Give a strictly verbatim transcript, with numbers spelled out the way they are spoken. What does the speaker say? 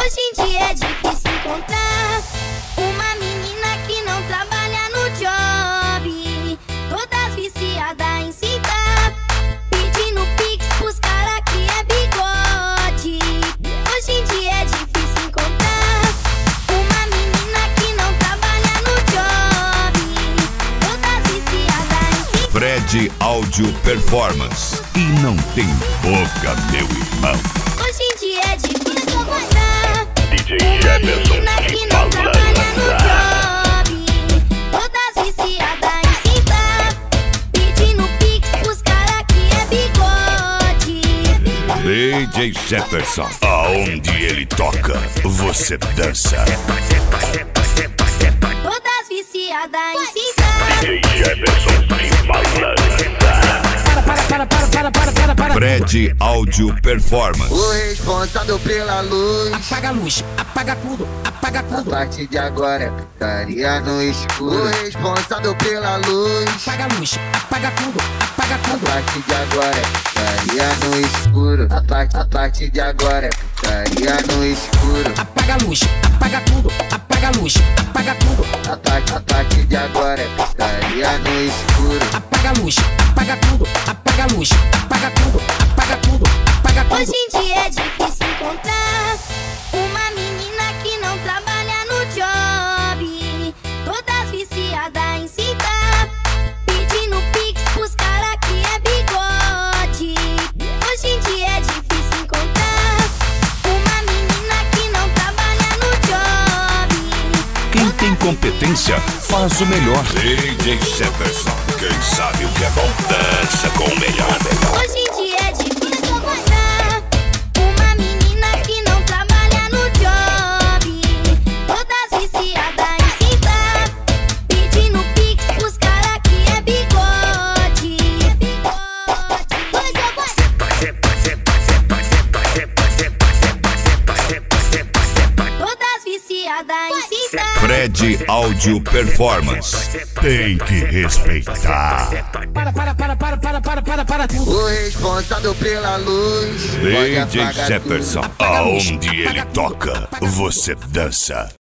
Hoje em dia é difícil encontrar uma menina que não trabalha no job, todas viciadas em citar, pedindo pix pros cara que é bigode. Hoje em dia é difícil encontrar uma menina que não trabalha no job, todas viciadas em citar. Fred Áudio Performance. E não tem boca, meu irmão. Hoje em dia é difícil encontrar D J Jefferson menina que não trabalha no job, todas viciadas em citar, pedindo pix pros cara que é bigode. D J Jefferson. Aonde ele toca, você dança. Todas viciadas em citar. D J Jefferson se balança. Para, para, para, para, para, para. Fred Áudio Performance. O responsável pela luz. Apaga a luz, apaga tudo, apaga A tudo. partir de agora é putaria no escuro. O responsável pela luz. Apaga a luz, apaga tudo, apaga A tudo. partir de agora é putaria no escuro. A, part, a partir de agora é putaria no escuro. Apaga a luz, apaga tudo, apaga a luz, apaga tudo. A, part, a partir de agora é putaria no escuro. Apaga a luz, apaga tudo, apaga a luz, apaga tudo, apaga tudo, apaga tudo. Hoje em dia é difícil encontrar uma menina que não trabalha no job, todas viciadas em citar, pedindo pix pros cara que é bigode. Hoje em dia é difícil encontrar uma menina que não trabalha no job. Quem tem competência faz o melhor. D J Jefferson. Quem sabe o que é bom dança com o melhor, melhor. Hoje em dia é difícil encontrar uma menina que não trabalha no job, todas viciadas em citar, pedindo pix pros cara que é bigode. Todas viciadas em citar. Fred Áudio Performance. Tem que respeitar. Para, para, para, para, para, para, para, para tudo. O responsável pela luz. Pode D J apagar Jefferson. tudo. Aonde ele toca, você dança.